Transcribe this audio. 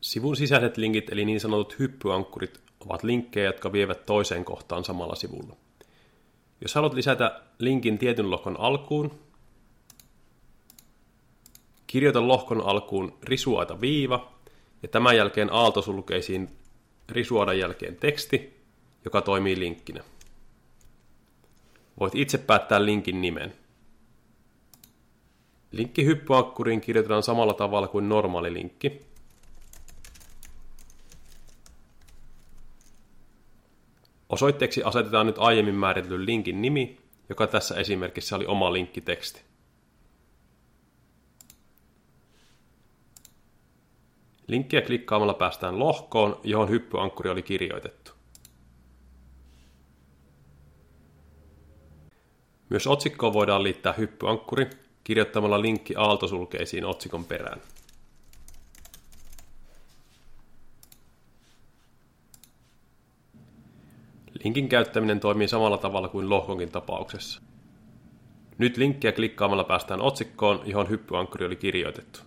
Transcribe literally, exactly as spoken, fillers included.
Sivun sisäiset linkit, eli niin sanotut hyppyankkurit, ovat linkkejä, jotka vievät toiseen kohtaan samalla sivulla. Jos haluat lisätä linkin tietyn lohkon alkuun, kirjoita lohkon alkuun risuaita viiva, ja tämän jälkeen aaltosulkeisiin risuaidan jälkeen teksti, joka toimii linkkinä. Voit itse päättää linkin nimen. Linkki hyppyankkuriin kirjoitetaan samalla tavalla kuin normaali linkki. Osoitteeksi asetetaan nyt aiemmin määritellyn linkin nimi, joka tässä esimerkissä oli oma linkkiteksti. Linkkiä klikkaamalla päästään lohkoon, johon hyppyankkuri oli kirjoitettu. Myös otsikkoon voidaan liittää hyppyankkuri kirjoittamalla linkki aaltosulkeisiin otsikon perään. Linkin käyttäminen toimii samalla tavalla kuin lohkonkin tapauksessa. Nyt linkkiä klikkaamalla päästään otsikkoon, johon hyppyankkuri oli kirjoitettu.